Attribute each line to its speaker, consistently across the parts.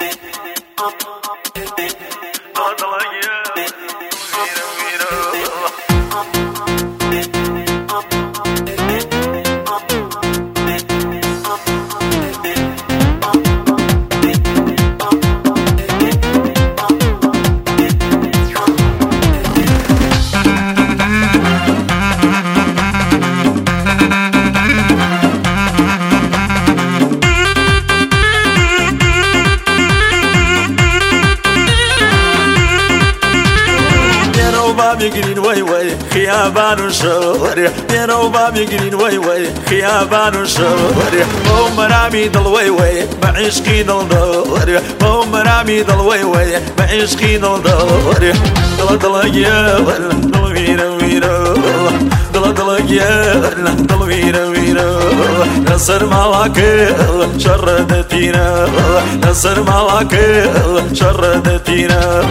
Speaker 1: يقرين وي وي خيابان وشوري يا وباب يقرين وي وي خيابان وشوري مو مرامي ضل وي وي بعشقي ضل دوري مو مرامي ضل وي وي بعشقي ضل دوري ضل ضل يا ضل ويرا ويرا ضل ضل يا ضل ويرا ويرا نصر مالك شردتينا نصر مالك شردتينا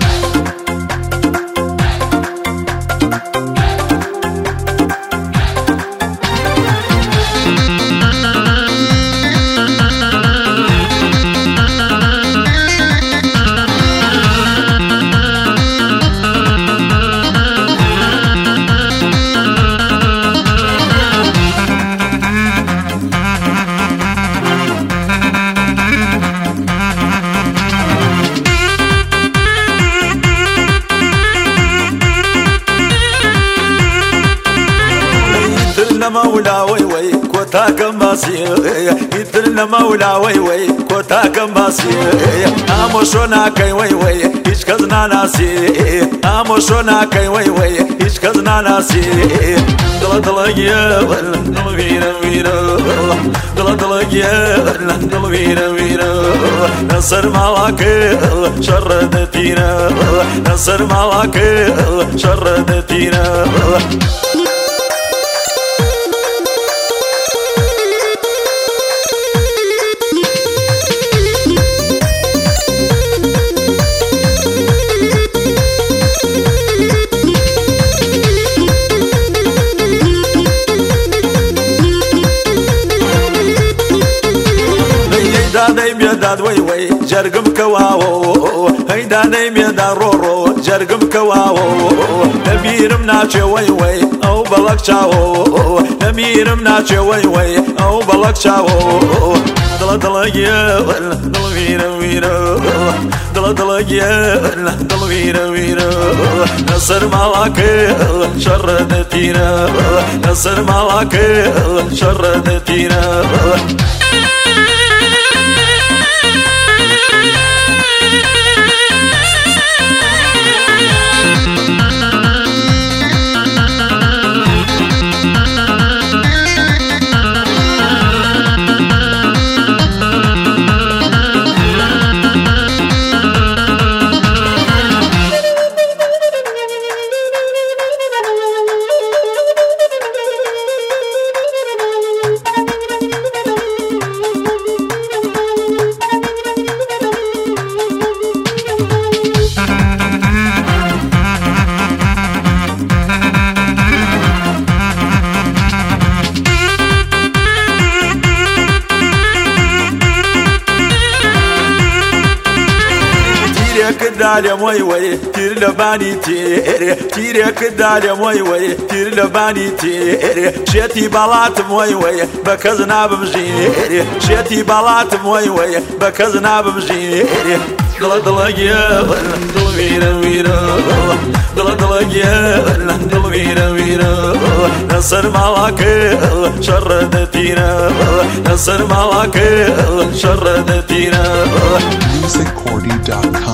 Speaker 1: مولا وي وي كوتا كماسي يدلنا مولا وي وي كوتا كماسي اموشونا كاي وي وي ايش كزنا ناسي اموشونا كاي وي وي ايش كزنا ناسي دل دل يا دل ويرا ويرا دل دل يا دل ويرا ويرا نصر مالك شردتينا نصر مالك شردتينا داد وي وي جرقم كواو هيدا نيم يا دارورو جرقم كواو نميرم ناچه وي وي او بلق چاو نميرم ناچه وي وي او بلق چاو دل دل يا دل ويرا ويرا دل دل يا دل ويرا ويرا نصر مالك شردتينا نصر مالك شردتينا دالم وي وي تير لباني تير تيرك دالم وي وي تير لباني تير شتي بلاتم وي وي بكزنا بمجير شتي بلاتم وي وي بكزنا بمجير دل دل يا دل ويرا ويرا دل دل يا دل ويرا ويرا نصر مالك شردتينا نصر مالك شردتينا
Speaker 2: musiccordy.com